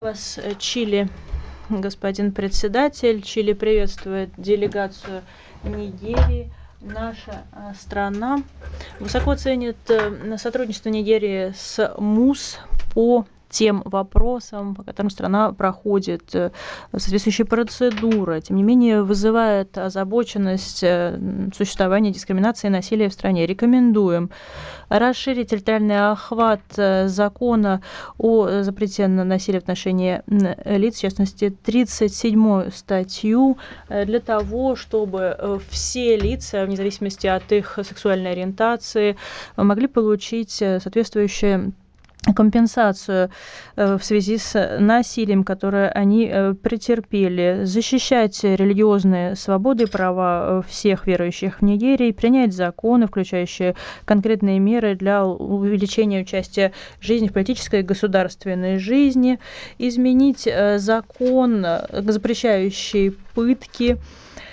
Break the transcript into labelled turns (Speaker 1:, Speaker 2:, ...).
Speaker 1: Вас Чили, господин председатель. Чили приветствует делегацию Нигерии. Наша страна высоко ценит сотрудничество Нигерии с МУС по тем вопросам, по которым страна проходит соответствующие процедуры. Тем не менее, вызывает озабоченность существования дискриминации и насилия в стране. Рекомендуем расширить территориальный охват закона о запрете на насилие в отношении лиц, в частности, 37-ю статью, для того, чтобы все лица, вне зависимости от их сексуальной ориентации, могли получить соответствующее компенсацию в связи с насилием, которое они претерпели, защищать религиозные свободы и права всех верующих в Нигерии, принять законы, включающие конкретные меры для увеличения участия жизни в политической и государственной жизни, изменить закон, запрещающий пытки,